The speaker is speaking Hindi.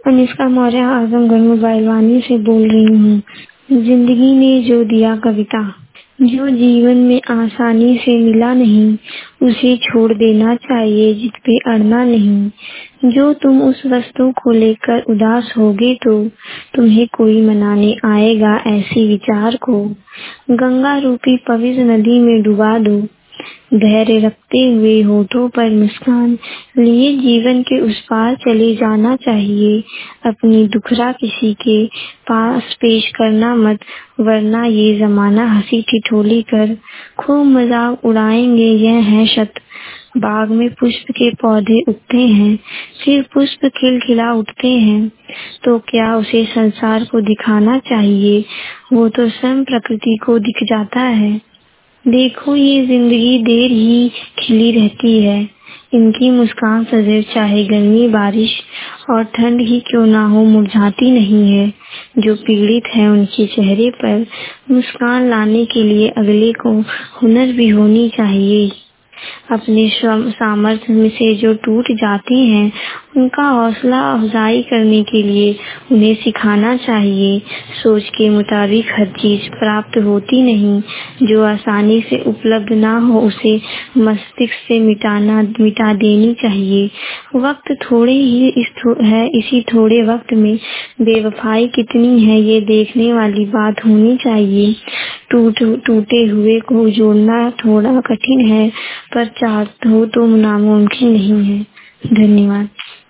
अनुष्का मौर्य आजमगढ़ मोबाइल वाणी से बोल रही हूँ। जिंदगी ने जो दिया कविता। जो जीवन में आसानी से मिला नहीं, उसे छोड़ देना चाहिए, जिद पे अड़ना नहीं। जो तुम उस वस्तु को लेकर उदास होगे तो तुम्हें कोई मनाने आएगा ऐसी विचार को। गंगा रूपी पवित्र नदी में डुबा दो, धैर्य रखते हुए होठों पर मुस्कान लिए जीवन के उस पार चले जाना चाहिए। अपनी दुखड़ा किसी के पास पेश करना मत, वरना ये जमाना हंसी ठिठोली कर खूब मजाक उड़ाएंगे, यह है शत। बाग में पुष्प के पौधे उगते हैं, फिर पुष्प खिलखिला उठते हैं, तो क्या उसे संसार को दिखाना चाहिए? वो तो स्वयं प्रकृति को दिख जाता है। देखो ये जिंदगी देर ही खिली रहती है, इनकी मुस्कान सदैव चाहे गर्मी बारिश और ठंड ही क्यों ना हो मुरझाती नहीं है। जो पीड़ित है उनके चेहरे पर मुस्कान लाने के लिए अगले को हुनर भी होनी चाहिए। अपने सामर्थ्य में से जो टूट जाते हैं उनका हौसला अफजाई करने के लिए उन्हें सिखाना चाहिए। सोच के मुताबिक हर चीज प्राप्त होती नहीं, जो आसानी से उपलब्ध ना हो उसे मस्तिष्क से मिटा देनी चाहिए। वक्त थोड़े ही है, इसी थोड़े वक्त में बेवफाई कितनी है ये देखने वाली बात होनी चाहिए। टूटे हुए को जोड़ना थोड़ा कठिन है, पर चाहते हो तो नामुमकिन नहीं है। धन्यवाद।